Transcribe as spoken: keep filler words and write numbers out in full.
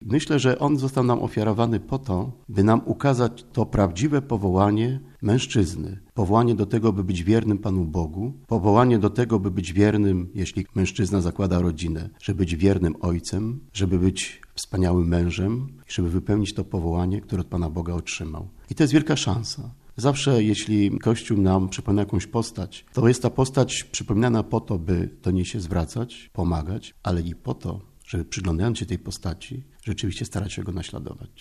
Myślę, że on został nam ofiarowany po to, by nam ukazać to prawdziwe powołanie mężczyzny. Powołanie do tego, by być wiernym Panu Bogu. Powołanie do tego, by być wiernym, jeśli mężczyzna zakłada rodzinę, żeby być wiernym ojcem, żeby być wspaniałym mężem, żeby wypełnić to powołanie, które od Pana Boga otrzymał. I to jest wielka szansa. Zawsze, jeśli Kościół nam przypomina jakąś postać, to jest ta postać przypominana po to, by do niej się zwracać, pomagać, ale i po to, żeby przyglądając się tej postaci, rzeczywiście starać się go naśladować.